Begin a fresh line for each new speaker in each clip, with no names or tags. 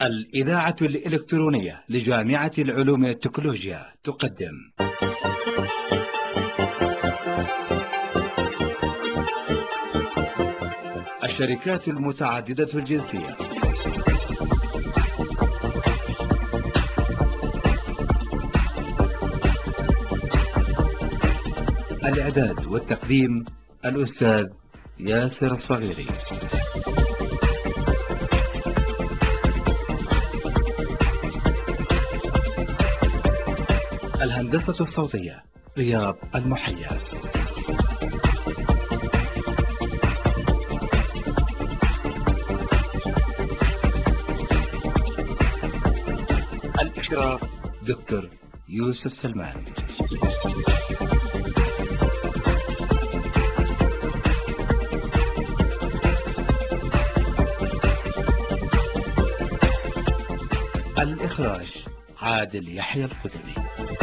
الإذاعة الإلكترونية لجامعة العلوم والتكنولوجيا تقدم الشركات المتعددة الجنسية. الإعداد والتقديم الأستاذ ياسر الصغيري. الهندسة الصوتية رياض المحيا. الإشراف دكتور يوسف سلمان. الإخراج عادل يحيى القدري.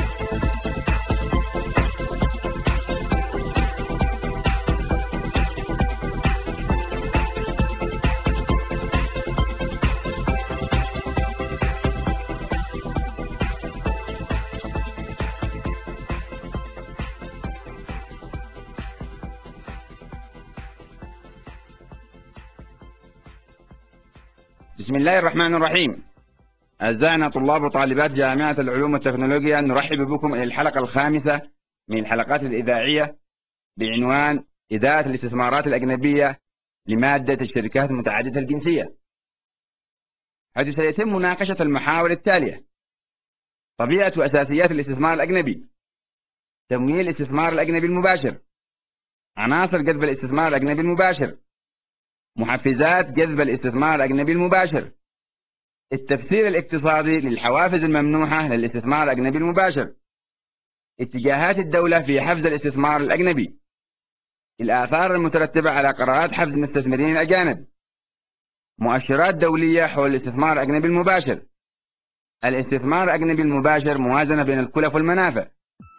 بسم الله الرحمن الرحيم. أعزائنا طلاب وطالبات جامعة العلوم والتكنولوجيا، نرحب بكم إلى الحلقة الخامسة من الحلقات الإذاعية بعنوان إدارة الاستثمارات الأجنبية لمادة الشركات المتعددة الجنسية، حيث سيتم مناقشة المحاور التالية: طبيعة وأساسيات الاستثمار الأجنبي، تمويل الاستثمار الأجنبي المباشر، عناصر جذب الاستثمار الأجنبي المباشر، محفزات جذب الاستثمار الأجنبي المباشر، التفسير الاقتصادي للحوافز الممنوحة للاستثمار الأجنبي المباشر، اتجاهات الدولة في حفز الاستثمار الأجنبي، الآثار المترتبة على قرارات حفز المستثمرين الأجانب، مؤشرات دولية حول الاستثمار الأجنبي المباشر، الاستثمار الأجنبي المباشر، موازنة بين الكلف والمنافع.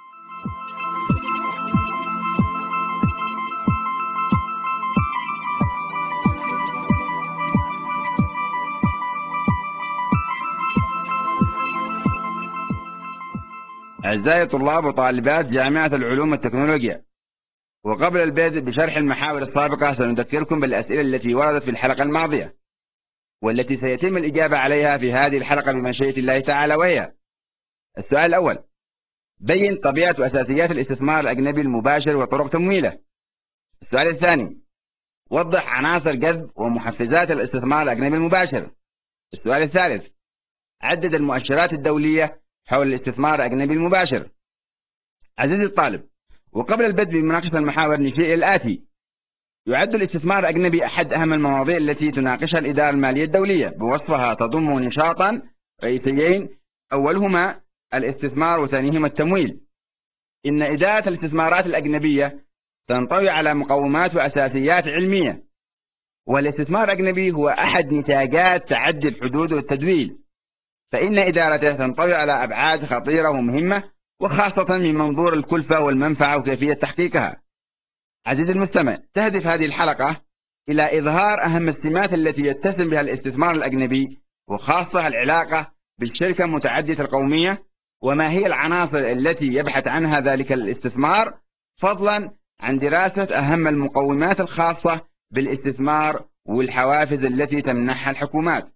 أعزائي طلاب وطالبات جامعة العلوم والتكنولوجيا، وقبل البدء بشرح المحاور السابقة سنذكركم بالأسئلة التي وردت في الحلقة الماضية والتي سيتم الإجابة عليها في هذه الحلقة بمشيئة الله تعالى، وهي: السؤال الأول: بين طبيعة وأساسيات الاستثمار الأجنبي المباشر وطرق تمويله. السؤال الثاني: وضح عناصر جذب ومحفزات الاستثمار الأجنبي المباشر. السؤال الثالث: عدد المؤشرات الدولية حول الاستثمار الأجنبي المباشر. عزيزي الطالب، وقبل البدء بمناقشة المحاور نشير الآتي: يعد الاستثمار الأجنبي أحد أهم المواضيع التي تناقشها الإدارة المالية الدولية، بوصفها تضم نشاطا رئيسيين، أولهما الاستثمار وثانيهما التمويل. إن إدارة الاستثمارات الأجنبية تنطوي على مقومات وأساسيات علمية، والاستثمار الأجنبي هو أحد نتاجات تعدي الحدود والتدويل، فإن إدارته تنطوي على أبعاد خطيرة ومهمة، وخاصة من منظور الكلفة والمنفعة وكيفية تحقيقها. عزيزي المستمع، تهدف هذه الحلقة إلى إظهار أهم السمات التي يتسم بها الاستثمار الأجنبي، وخاصة العلاقة بالشركة متعددة القومية، وما هي العناصر التي يبحث عنها ذلك الاستثمار، فضلا عن دراسة أهم المقومات الخاصة بالاستثمار والحوافز التي تمنحها الحكومات.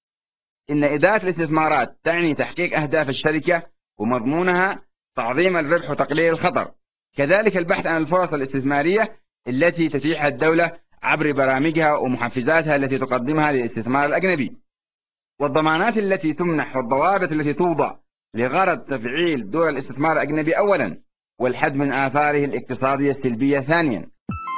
إن إدارة الاستثمارات تعني تحقيق أهداف الشركة ومضمونها، تعظيم الربح وتقليل الخطر، كذلك البحث عن الفرص الاستثمارية التي تتيحها الدولة عبر برامجها ومحفزاتها التي تقدمها للاستثمار الأجنبي، والضمانات التي تمنح والضوابط التي توضع لغرض تفعيل دور الاستثمار الأجنبي أولا، والحد من آثاره الاقتصادية السلبية ثانيا.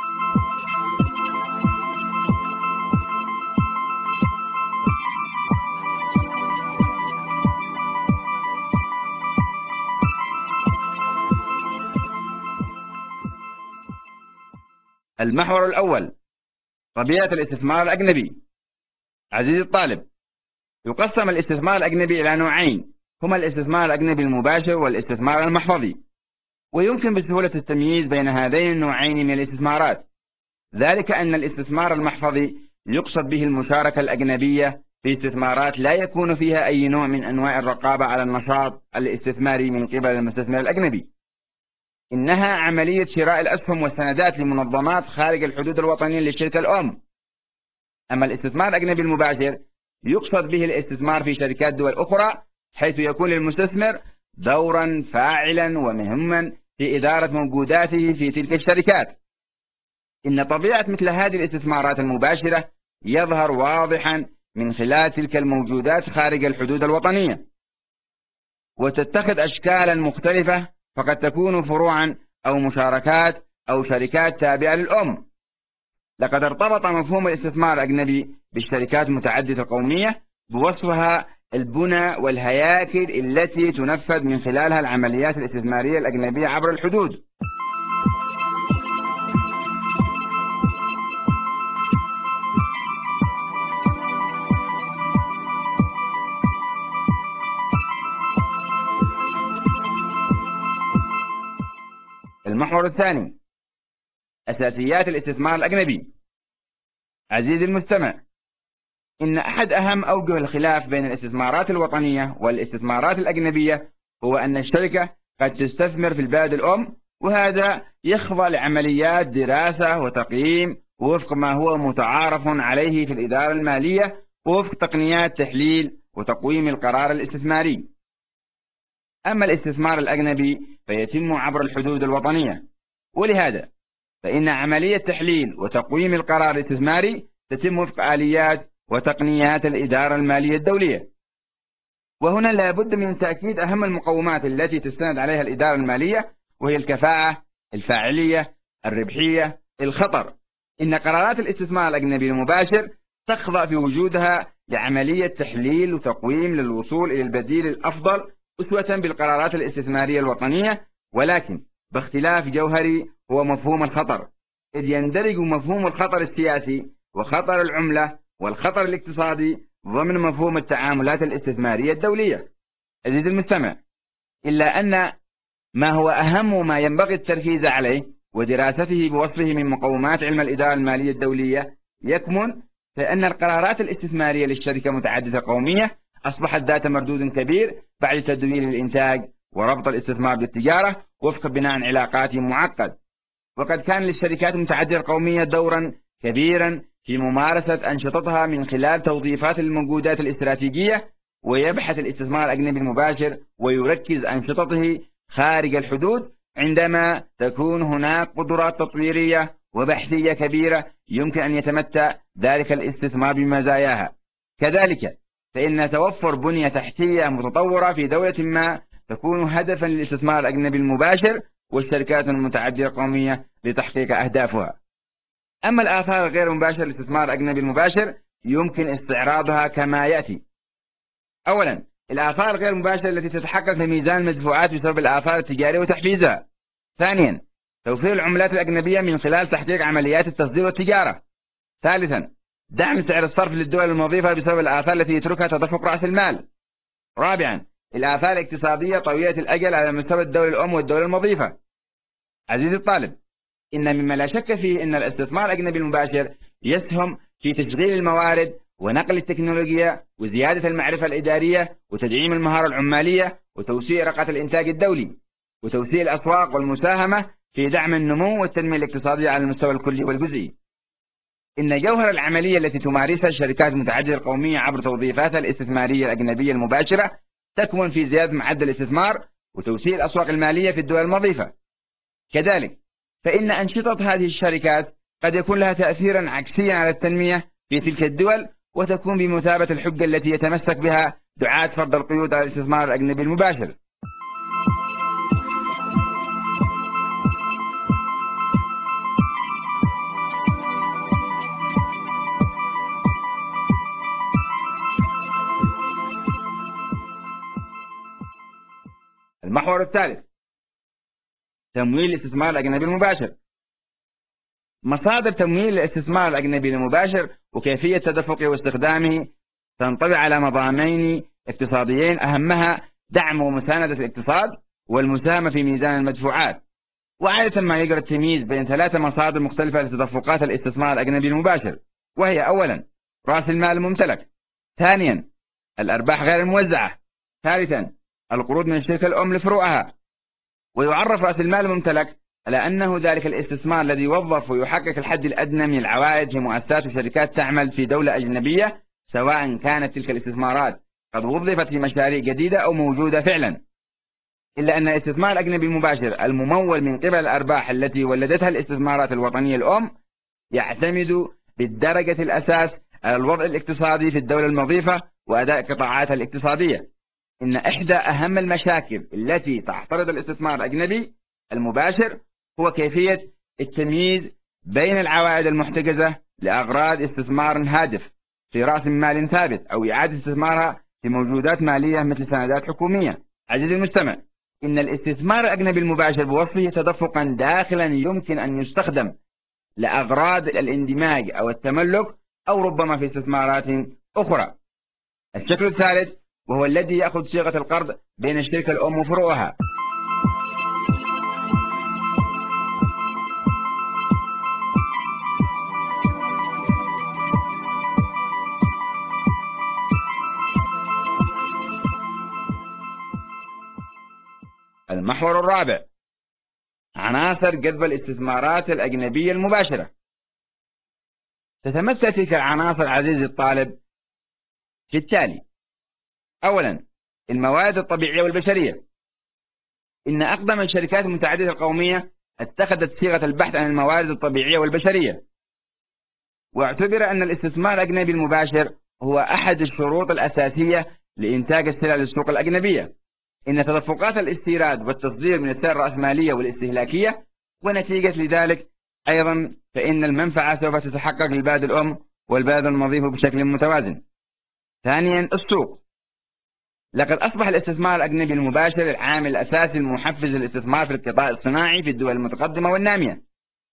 المحور الأول: طبيعة الاستثمار الأجنبي. عزيزي الطالب، يقسم الاستثمار الأجنبي إلى نوعين، هما الاستثمار الأجنبي المباشر والاستثمار المحفظي، ويمكن بسهولة التمييز بين هذين النوعين من الاستثمارات، ذلك أن الاستثمار المحفظي يقصد به المشاركة الأجنبية في استثمارات لا يكون فيها أي نوع من أنواع الرقابة على النشاط الاستثماري من قبل المستثمر الأجنبي. إنها عملية شراء الأسهم والسندات لمنظمات خارج الحدود الوطنية للشركة الأم. أما الاستثمار الأجنبي المباشر يقصد به الاستثمار في شركات دول أخرى، حيث يكون للمستثمر دورا فاعلا ومهما في إدارة موجوداته في تلك الشركات. إن طبيعة مثل هذه الاستثمارات المباشرة يظهر واضحا من خلال تلك الموجودات خارج الحدود الوطنية، وتتخذ أشكالا مختلفة، فقد تكون فروعا أو مشاركات أو شركات تابعة للأم. لقد ارتبط مفهوم الاستثمار الأجنبي بالشركات متعددة القومية بوصفها البنى والهياكل التي تنفذ من خلالها العمليات الاستثمارية الأجنبية عبر الحدود. المحور الثاني: أساسيات الاستثمار الأجنبي. عزيزي المستمع، إن أحد أهم أوجه الخلاف بين الاستثمارات الوطنية والاستثمارات الأجنبية هو أن الشركة قد تستثمر في البلد الأم، وهذا يخضع لعمليات دراسة وتقييم وفق ما هو متعارف عليه في الإدارة المالية ووفق تقنيات تحليل وتقويم القرار الاستثماري. أما الاستثمار الأجنبي فيتم عبر الحدود الوطنية، ولهذا فإن عملية تحليل وتقويم القرار الاستثماري تتم وفق آليات وتقنيات الإدارة المالية الدولية. وهنا لا بد من تأكيد أهم المقومات التي تستند عليها الإدارة المالية، وهي الكفاءة، الفاعلية، الربحية، الخطر. إن قرارات الاستثمار الأجنبي المباشر تخضع في وجودها لعملية تحليل وتقويم للوصول إلى البديل الأفضل أسوة بالقرارات الاستثمارية الوطنية، ولكن باختلاف جوهري هو مفهوم الخطر، إذ يندرج مفهوم الخطر السياسي وخطر العملة والخطر الاقتصادي ضمن مفهوم التعاملات الاستثمارية الدولية. عزيزي المستمع، إلا أن ما هو أهم ما ينبغي التركيز عليه ودراسته بوصفه من مقومات علم الإدارة المالية الدولية يكمن في أن القرارات الاستثمارية للشركة متعددة قومية أصبحت ذات مردود كبير بعد تدوير الإنتاج وربط الاستثمار بالتجارة وفق بناء علاقات معقد. وقد كان للشركات المتعددة القومية دورا كبيرا في ممارسة أنشطتها من خلال توظيفات الموجودات الاستراتيجية، ويبحث الاستثمار الأجنبي المباشر ويركز أنشطته خارج الحدود عندما تكون هناك قدرات تطويرية وبحثية كبيرة يمكن أن يتمتع ذلك الاستثمار بمزاياها. كذلك فإن توفر بنية تحتية متطورة في دولة ما تكون هدفا للاستثمار الأجنبي المباشر والشركات المتعددة القومية لتحقيق أهدافها. أما الآثار الغير مباشرة للاستثمار الأجنبي المباشر يمكن استعراضها كما يأتي. أولا، الآثار الغير مباشرة التي تتحقق في ميزان المدفوعات بسبب الآثار التجارية وتحفيزها. ثانيا، توفير العملات الأجنبية من خلال تحقيق عمليات التصدير والتجارة. ثالثا، دعم سعر الصرف للدول الوظيفة بسبب الآثار التي يتركها تدفق رأس المال. رابعا، الآثار الاقتصادية طويلة الأجل على مستوى الدولة الأم والدولة المضيفة. عزيزي الطالب، إن مما لا شك فيه أن الاستثمار الأجنبي المباشر يسهم في تشغيل الموارد ونقل التكنولوجيا وزيادة المعرفة الإدارية وتدعيم المهارة العمالية وتوسيع رقعة الإنتاج الدولي وتوسيع الأسواق والمساهمة في دعم النمو والتنمية الاقتصادية على المستوى الكلي والجزئي. إن جوهر العملية التي تمارسها الشركات المتعددة القومية عبر توظيفاتها الاستثمارية الأجنبية المباشرة تكمن في زيادة معدل الاستثمار وتوسيع الأسواق المالية في الدول المضيفة. كذلك فإن أنشطة هذه الشركات قد يكون لها تأثيرا عكسيا على التنمية في تلك الدول، وتكون بمثابة الحجة التي يتمسك بها دعاة فرض القيود على الاستثمار الأجنبي المباشر. المحور الثالث: تمويل الاستثمار الأجنبي المباشر. مصادر تمويل الاستثمار الأجنبي المباشر وكيفية تدفقه واستخدامه تنطبق على مضامين اقتصاديين، أهمها دعم ومساندة الاقتصاد والمساهمة في ميزان المدفوعات. وعادة ما يجرى التمييز بين ثلاثة مصادر مختلفة لتدفقات الاستثمار الأجنبي المباشر، وهي أولا رأس المال الممتلك، ثانيا الأرباح غير الموزعة. ثالثا القروض من الشركة الأم لفروعها. ويعرف رأس المال الممتلك على أنه ذلك الاستثمار الذي يوظف ويحقق الحد الأدنى من العوائد في مؤسسات وشركات تعمل في دولة أجنبية، سواء كانت تلك الاستثمارات قد وظفت في مشاريع جديدة أو موجودة فعلا. إلا أن الاستثمار الأجنبي المباشر الممول من قبل الأرباح التي ولدتها الاستثمارات الوطنية الأم يعتمد بالدرجة الأساس على الوضع الاقتصادي في الدولة المضيفة وأداء قطاعاتها الاقتصادية. إن إحدى أهم المشاكل التي تعترض الاستثمار الأجنبي المباشر هو كيفية التمييز بين العوائد المحتجزة لأغراض استثمار هادف في رأس مال ثابت أو إعادة استثمارها في موجودات مالية مثل سندات حكومية. عزيزي المستمع، إن الاستثمار الأجنبي المباشر بوصفه تدفقا داخلا يمكن أن يستخدم لأغراض الاندماج أو التملك أو ربما في استثمارات أخرى. الشكل الثالث وهو الذي يأخذ صيغة القرض بين الشركة الأم وفروعها. المحور الرابع عناصر جذب الاستثمارات الأجنبية المباشرة. تتمثل تلك العناصر عزيزي الطالب في التالي: أولا الموارد الطبيعية والبشرية. إن أقدم الشركات المتعددة القومية اتخذت صيغة البحث عن الموارد الطبيعية والبشرية، واعتبر أن الاستثمار الأجنبي المباشر هو أحد الشروط الأساسية لإنتاج السلع للسوق الأجنبية. إن تدفقات الاستيراد والتصدير من السلع الرأسمالية والاستهلاكية، ونتيجة لذلك أيضا فإن المنفعة سوف تتحقق للبلد الأم والبلد المضيف بشكل متوازن. ثانيا السوق. لقد أصبح الاستثمار الأجنبي المباشر العامل الأساسي المحفز للاستثمار في القطاع الصناعي في الدول المتقدمة والنامية.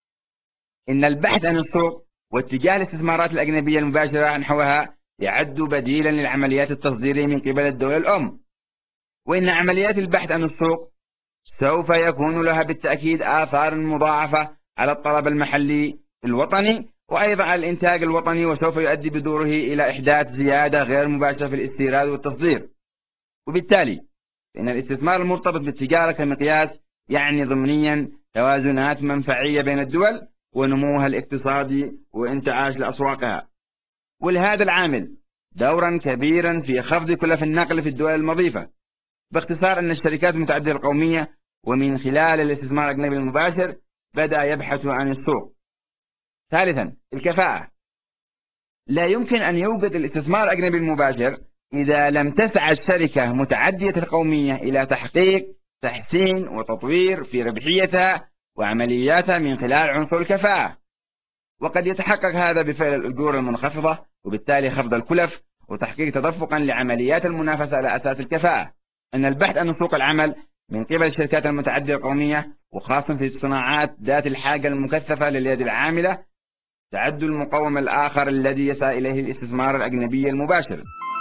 إن البحث عن السوق واتجاه الاستثمارات الأجنبية المباشرة نحوها يعد بديلا للعمليات التصديرية من قبل الدولة الأم. وإن عمليات البحث عن السوق سوف يكون لها بالتأكيد آثار مضاعفة على الطلب المحلي الوطني وأيضا على الإنتاج الوطني، وسوف يؤدي بدوره إلى إحداث زيادة غير مباشرة في الاستيراد والتصدير. وبالتالي إن الاستثمار المرتبط بالتجارة كمقياس يعني ضمنيا توازنات منفعية بين الدول ونموها الاقتصادي وانتعاش لأسواقها، ولهذا العامل دورا كبيرا في خفض كلف النقل في الدول المضيفة. باختصار أن الشركات المتعددة القومية ومن خلال الاستثمار الأجنبي المباشر بدأ يبحث عن السوق. ثالثا الكفاءة. لا يمكن أن يوجد الاستثمار الأجنبي المباشر إذا لم تسعى الشركة متعدية القومية إلى تحقيق تحسين وتطوير في ربحيتها وعملياتها من خلال عنصر الكفاءة. وقد يتحقق هذا بفعل الأجور المنخفضة وبالتالي خفض الكلف وتحقيق تدفقا لعمليات المنافسة على أساس الكفاءة. أن البحث عن سوق العمل من قبل الشركات المتعددة القومية وخاصة في الصناعات ذات الحاجة المكثفة لليد العاملة تعد المقوم الآخر الذي يسعى إليه الاستثمار الأجنبي المباشر.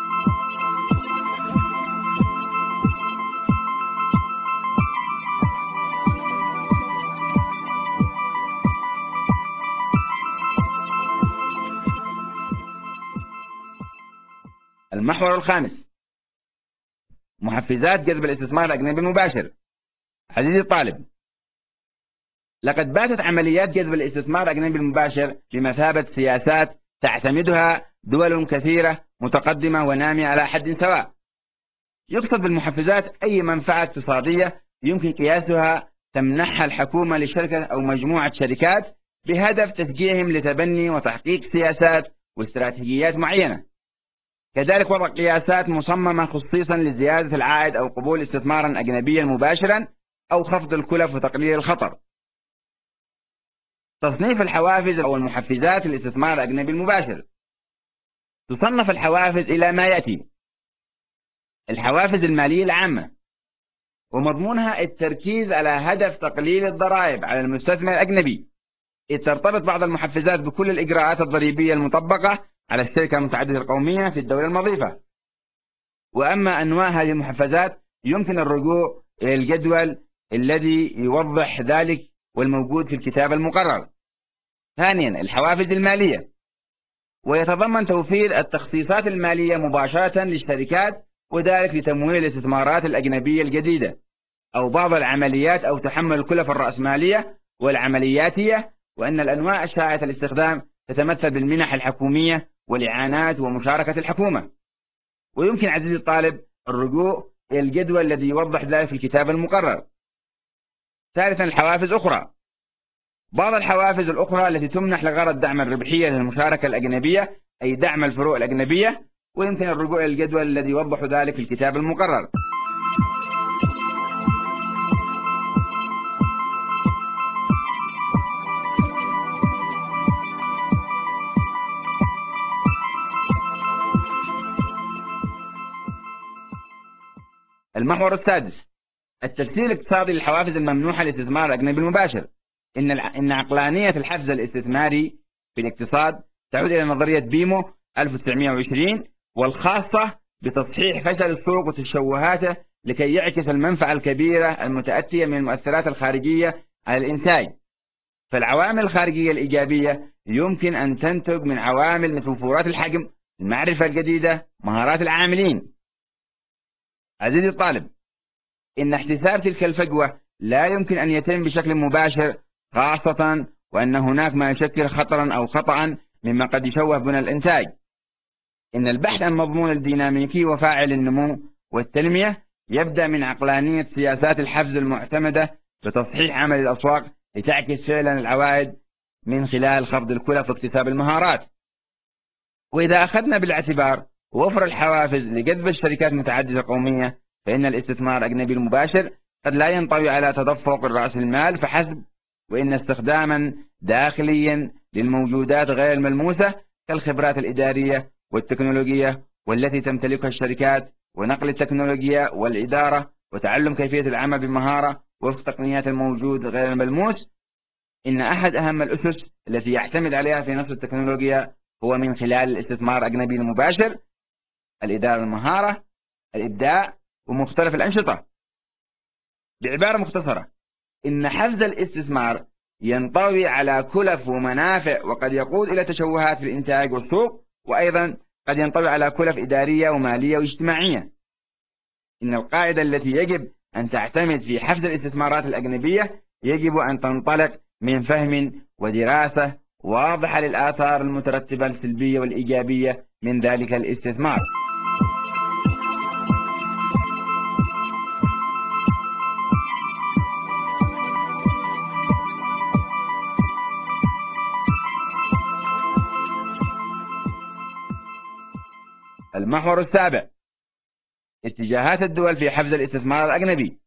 المحور الخامس محفزات جذب الاستثمار الأجنبي المباشر. عزيزي الطالب، لقد باتت عمليات جذب الاستثمار الأجنبي المباشر بمثابة سياسات تعتمدها دول كثيرة متقدمة ونامية على حد سواء. يقصد بالمحفزات أي منفعة اقتصادية يمكن قياسها تمنحها الحكومة لشركة أو مجموعة شركات بهدف تشجيعهم لتبني وتحقيق سياسات واستراتيجيات معينة. كذلك وضع قياسات مصممة خصيصا لزيادة العائد أو قبول استثمارا أجنبيا مباشرا أو خفض الكلف وتقليل الخطر. تصنيف الحوافز أو المحفزات للاستثمار الأجنبي المباشر. تصنف الحوافز إلى ما يأتي: الحوافز المالية العامة، ومضمونها التركيز على هدف تقليل الضرائب على المستثمر الأجنبي، إذ ترتبط بعض المحفزات بكل الإجراءات الضريبية المطبقة على الشركة المتعددة القومية في الدولة المضيفة. وأما أنواع هذه المحفزات يمكن الرجوع إلى الجدول الذي يوضح ذلك والموجود في الكتاب المقرر. ثانيا الحوافز المالية، ويتضمن توفير التخصيصات المالية مباشرة للشركات، وذلك لتمويل الاستثمارات الأجنبية الجديدة أو بعض العمليات أو تحمل الكلف الرأسمالية والعملياتية. وأن الأنواع الشائعة الاستخدام تتمثل بالمنح الحكومية والإعانات ومشاركة الحكومة. ويمكن عزيزي الطالب الرجوع إلى الجدول الذي يوضح ذلك في الكتاب المقرر. ثالثا، الحوافز أخرى. بعض الحوافز الأخرى التي تمنح لغرض دعم الربحية للمشاركة الأجنبية، أي دعم الفروع الأجنبية، ويمكن الرجوع إلى الجدول الذي يوضح ذلك في الكتاب المقرر. المحور السادس، التفسير الاقتصادي للحوافز الممنوحة للاستثمار الأجنبي المباشر. إن عقلانية الحفز الاستثماري في الاقتصاد تعود إلى نظرية بيمو 1920 والخاصة بتصحيح فشل السوق وتشوهاته لكي يعكس المنفعة الكبيرة المتأتية من المؤثرات الخارجية على الإنتاج. فالعوامل الخارجية الإيجابية يمكن أن تنتج من عوامل مثل وفورات الحجم، المعرفة الجديدة، مهارات العاملين. عزيزي الطالب، إن احتساب تلك الفجوة لا يمكن أن يتم بشكل مباشر، خاصة وأن هناك ما يشكل خطرا أو خطأ مما قد يشوه بنى الإنتاج. إن البحث عن مضمون الديناميكي وفاعل النمو والتنمية يبدأ من عقلانية سياسات الحفز المعتمدة بتصحيح عمل الأسواق لتعكس فعلا العوائد من خلال خفض الكلف واكتساب المهارات. وإذا أخذنا بالاعتبار وفر الحوافز لجذب الشركات المتعددة القومية، فإن الاستثمار الأجنبي المباشر قد لا ينطوي على تدفق رأس المال فحسب، وإن استخداما داخليا للموجودات غير الملموسة كالخبرات الإدارية والتكنولوجية والتي تمتلكها الشركات، ونقل التكنولوجيا والإدارة، وتعلم كيفية العمل بمهارة وفق تقنيات الموجود غير الملموس. إن أحد أهم الأسس التي يعتمد عليها في نشر التكنولوجيا هو من خلال الاستثمار الأجنبي المباشر، الإدارة، المهارة، الإبداع، ومختلف الأنشطة. بعبارة مختصرة، إن حفز الاستثمار ينطوي على كلف ومنافع، وقد يقود إلى تشوهات في الإنتاج والسوق، وأيضا قد ينطوي على كلف إدارية ومالية واجتماعية. إن القاعدة التي يجب أن تعتمد في حفز الاستثمارات الأجنبية يجب أن تنطلق من فهم ودراسة واضحة للآثار المترتبة السلبية والإيجابية من ذلك الاستثمار. المحور السابع، اتجاهات الدول في حفز الاستثمار الأجنبي.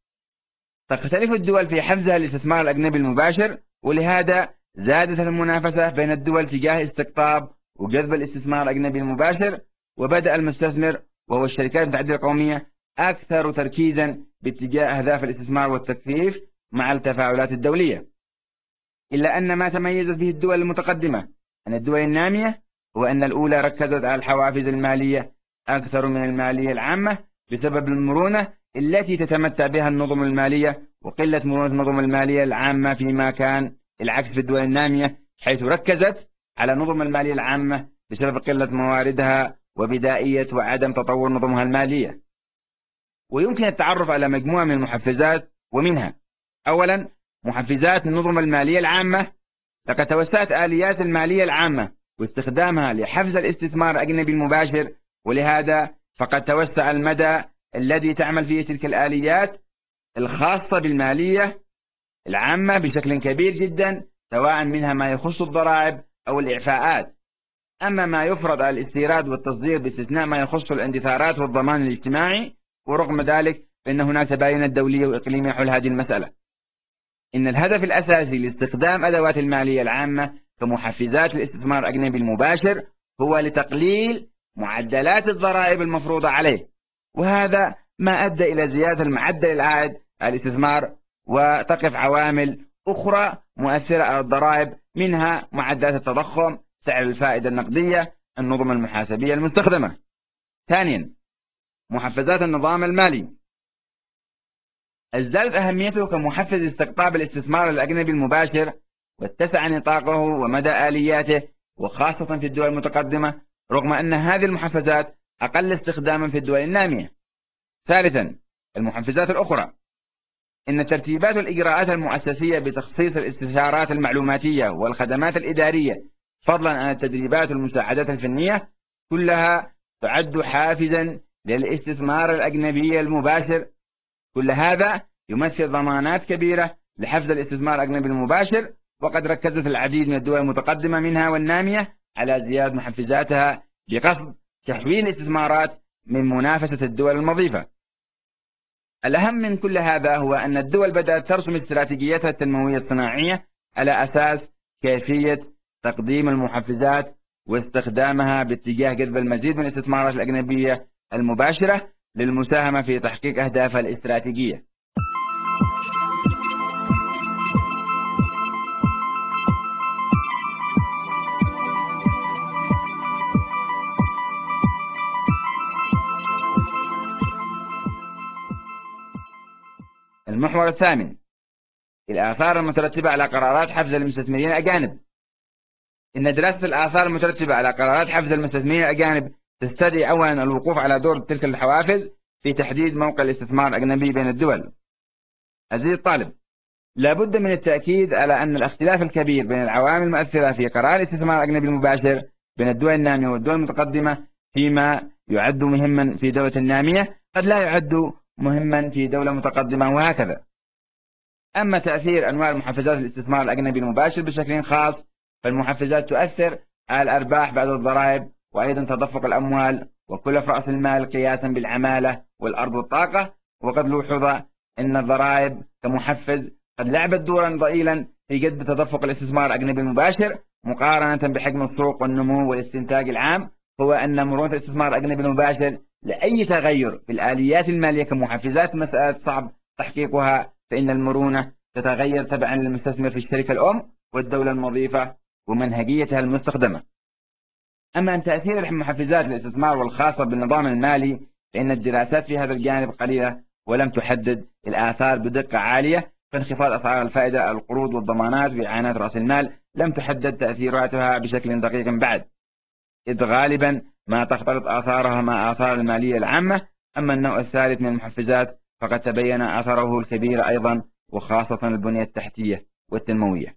تختلف الدول في حفزها للاستثمار الأجنبي المباشر، ولهذا زادت المنافسة بين الدول تجاه استقطاب وجذب الاستثمار الأجنبي المباشر، وبدأ المستثمر وهو الشركات المتعددة القومية أكثر تركيزا باتجاه أهداف الاستثمار والتكثيف مع التفاعلات الدولية. إلا أن ما تميزت به الدول المتقدمة عن الدول النامية هو أن الأولى ركزت على الحوافز المالية أكثر من المالية العامة بسبب المرونة التي تتمتع بها النظم المالية، وقلة مرونة النظم المالية العامة، فيما كان العكس في الدول النامية حيث ركزت على النظم المالية العامة بسبب قلة مواردها وبدائية وعدم تطور نظمها المالية. ويمكن التعرف على مجموعة من المحفزات، ومنها: أولا، محفزات النظم المالية العامة. لقد توسعت آليات المالية العامة واستخدامها لحفز الاستثمار الأجنبي المباشر، ولهذا فقد توسع المدى الذي تعمل فيه تلك الآليات الخاصة بالمالية العامة بشكل كبير جدا، سواء منها ما يخص الضرائب أو الإعفاءات. أما ما يفرض على الاستيراد والتصدير باستثناء ما يخص الاندثارات والضمان الاجتماعي، ورغم ذلك فإن هناك تباينات دولية وإقليمية حول هذه المسألة. إن الهدف الأساسي لاستخدام أدوات المالية العامة كمحفزات الاستثمار الأجنبي المباشر هو لتقليل معدلات الضرائب المفروضة عليه، وهذا ما أدى إلى زيادة المعدل العائد على الاستثمار، وتقف عوامل أخرى مؤثرة على الضرائب، منها معدلات التضخم، سعر الفائدة النقدية، النظم المحاسبية المستخدمة. ثانيا، محفزات النظام المالي. ازدادت أهميته كمحفز استقطاب الاستثمار الأجنبي المباشر، واتسع نطاقه ومدى آلياته، وخاصة في الدول المتقدمة، رغم أن هذه المحفزات أقل استخداما في الدول النامية. ثالثا، المحفزات الأخرى. إن الترتيبات والإجراءات المؤسسية بتخصيص الاستشارات المعلوماتية والخدمات الإدارية، فضلا عن التدريبات والمساعدات الفنية، كلها تعد حافزا للاستثمار الأجنبي المباشر. كل هذا يمثل ضمانات كبيرة لحفز الاستثمار الأجنبي المباشر، وقد ركزت العديد من الدول المتقدمة منها والنامية على زيادة محفزاتها بقصد تحويل الاستثمارات من منافسة الدول المضيفة. الأهم من كل هذا هو أن الدول بدأت ترسم استراتيجيتها التنموية الصناعية على أساس كيفية تقديم المحفزات واستخدامها باتجاه جذب المزيد من الاستثمارات الأجنبية المباشرة للمساهمة في تحقيق أهدافها الاستراتيجية. المحور الثامن: الآثار المترتبة على قرارات حفز المستثمرين الأجانب. إن دراسة الآثار المترتبة على قرارات حفز المستثمرين الأجانب تستدعي أولا الوقوف على دور تلك الحوافز في تحديد موقع الاستثمار الأجنبي بين الدول. عزيزي الطالب، لا بد من التأكيد على أن الاختلاف الكبير بين العوامل المؤثرة في قرار الاستثمار الأجنبي المباشر بين الدول النامية والدول المتقدمة فيما يعد مهما في دولة نامية قد لا يعد مهما في دولة متقدمة، وهكذا. أما تأثير أنواع المحفزات الاستثمار الأجنبي المباشر بشكل خاص، فالمحفزات تؤثر على الأرباح بعد الضرائب، وأيضا تدفق الأموال وكلف رأس المال قياسا بالعمالة والأرض والطاقة. وقد لوحظ أن الضرائب كمحفز قد لعبت دورا ضئيلا في جذب تدفق الاستثمار الأجنبي المباشر مقارنة بحجم السوق والنمو والاستنتاج العام، هو أن مرونة الاستثمار الأجنبي المباشر لأي تغير في الآليات المالية كمحفزات مسألة صعب تحقيقها، فإن المرونة تتغير تبعا للمستثمر في الشركة الأم والدولة المضيفة ومنهجيتها المستخدمة. أما عن تأثير المحفزات الاستثمار والخاصة بالنظام المالي، فإن الدراسات في هذا الجانب قليلة ولم تحدد الآثار بدقة عالية، فانخفاض أسعار الفائدة، القروض والضمانات وإعانات رأس المال لم تحدد تأثيراتها بشكل دقيق بعد، إذ غالبا ما تختلط آثارها مع آثار المالية العامة. أما النوع الثالث من المحفزات فقد تبين أثره الكبير أيضا، وخاصة البنية التحتية والتنموية.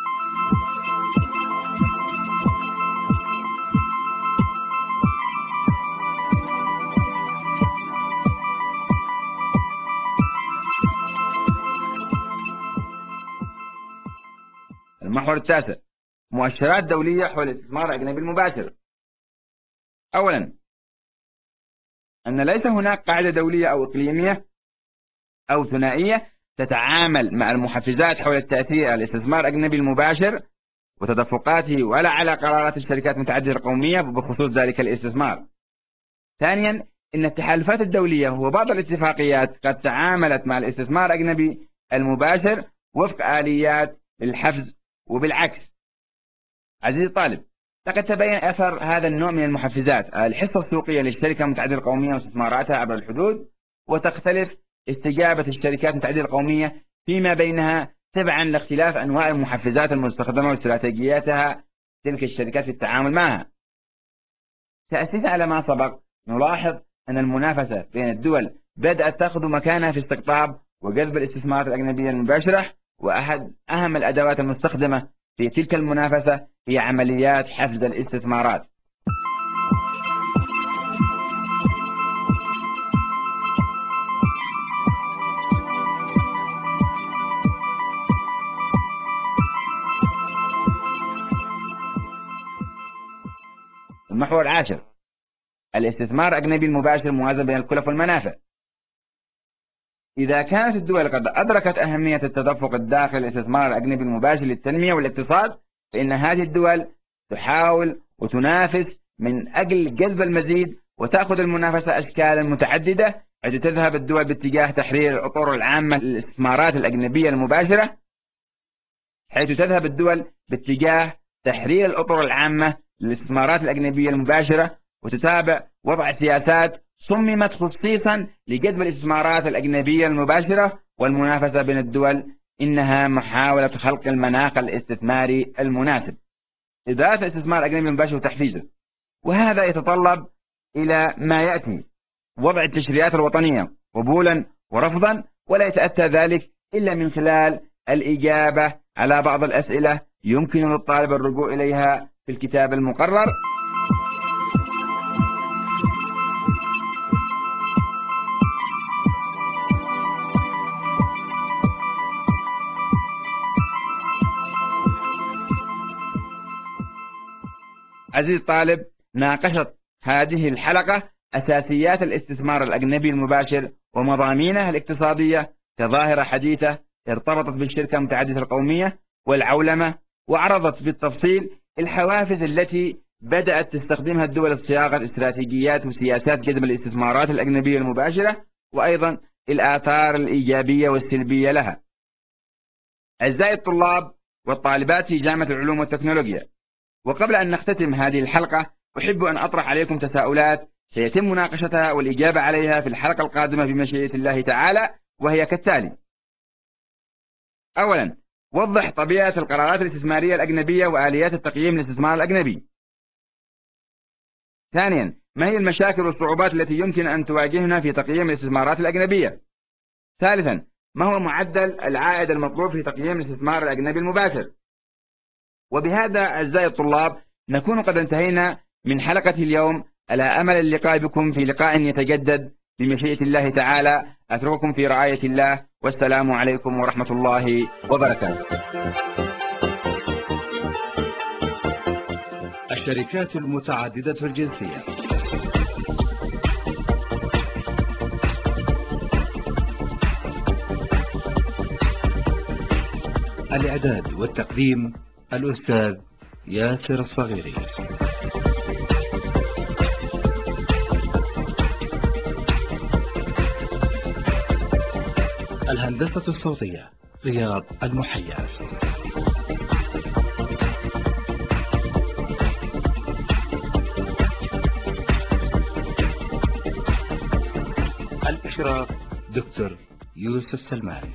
المحور التاسع: مؤشرات دولية حول الاستثمار الأجنبي المباشر. أولا، أن ليس هناك قاعدة دولية أو إقليمية أو ثنائية تتعامل مع المحفزات حول التأثير على الاستثمار الأجنبي المباشر وتدفقاته، ولا على قرارات الشركات المتعددة القومية بخصوص ذلك الاستثمار. ثانيا، إن التحالفات الدولية وبعض الاتفاقيات قد تعاملت مع الاستثمار الأجنبي المباشر وفق آليات للحفز، وبالعكس. عزيزي الطالب، لقد تبين أثر هذا النوع من المحفزات الحصة السوقية للشركة المتعددة القومية واستثماراتها عبر الحدود، وتختلف استجابة الشركات المتعددة القومية فيما بينها تبعا لاختلاف أنواع المحفزات المستخدمة واستراتيجياتها تلك الشركات في التعامل معها. تأسيسا على ما سبق، نلاحظ أن المنافسة بين الدول بدأت تأخذ مكانها في استقطاب وجذب الاستثمارات الأجنبية المباشرة، وأحد أهم الأدوات المستخدمة في تلك المنافسة هي عمليات حفز الاستثمارات. المحور العاشر: الاستثمار الأجنبي المباشر موازن بين الكلف والمنافع. إذا كانت الدول قد أدركت أهمية التدفق الداخلي للاستثمار الأجنبي المباشر للتنمية والاقتصاد، فإن هذه الدول تحاول وتنافس من أجل جذب المزيد، وتأخذ المنافسة أشكالا متعددة، حيث تذهب الدول باتجاه تحرير الأطر العامة للاستثمارات الأجنبية المباشرة وتتابع وضع سياسات صممت خصيصا لجذب الاستثمارات الأجنبية المباشرة والمنافسة بين الدول، إنها محاولة خلق المناخ الاستثماري المناسب. إدارة الاستثمار الأجنبي المباشر وتحفيزه، وهذا يتطلب إلى ما يأتي: وضع التشريعات الوطنية قبولا ورفضا، ولا يتأتى ذلك إلا من خلال الإجابة على بعض الأسئلة يمكن للطالب الرجوع إليها في الكتاب المقرر. عزيزي الطالب، ناقشت هذه الحلقة أساسيات الاستثمار الأجنبي المباشر ومضامينه الاقتصادية كظاهرة حديثة ارتبطت بالشركة متعددة القومية والعولمة، وعرضت بالتفصيل الحوافز التي بدأت تستخدمها الدول لصياغة استراتيجيات وسياسات جذب الاستثمارات الأجنبية المباشرة، وأيضا الآثار الإيجابية والسلبية لها. أعزائي الطلاب والطالبات في جامعة العلوم والتكنولوجيا، وقبل أن نختتم هذه الحلقة أحب أن أطرح عليكم تساؤلات سيتم مناقشتها والإجابة عليها في الحلقة القادمة بمشيئة الله تعالى، وهي كالتالي: أولا، وضح طبيعة القرارات الاستثمارية الأجنبية وآليات التقييم للاستثمار الأجنبي. ثانيا، ما هي المشاكل والصعوبات التي يمكن أن تواجهنا في تقييم الاستثمارات الأجنبية؟ ثالثا، ما هو معدل العائد المطلوب في تقييم الاستثمار الأجنبي المباشر؟ وبهذا أعزائي الطلاب نكون قد انتهينا من حلقة اليوم، على أمل اللقاء بكم في لقاء يتجدد بمشيئة الله تعالى. أترككم في رعاية الله، والسلام عليكم ورحمة الله وبركاته.
الشركات المتعددة الجنسية. الإعداد والتقديم الأستاذ ياسر الصغيري. الهندسة الصوتية رياض المحيا. الإشراف دكتور يوسف سلمان.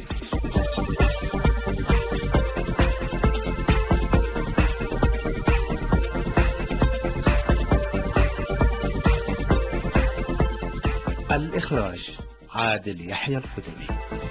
الإخراج عادل يحيى الخدمي.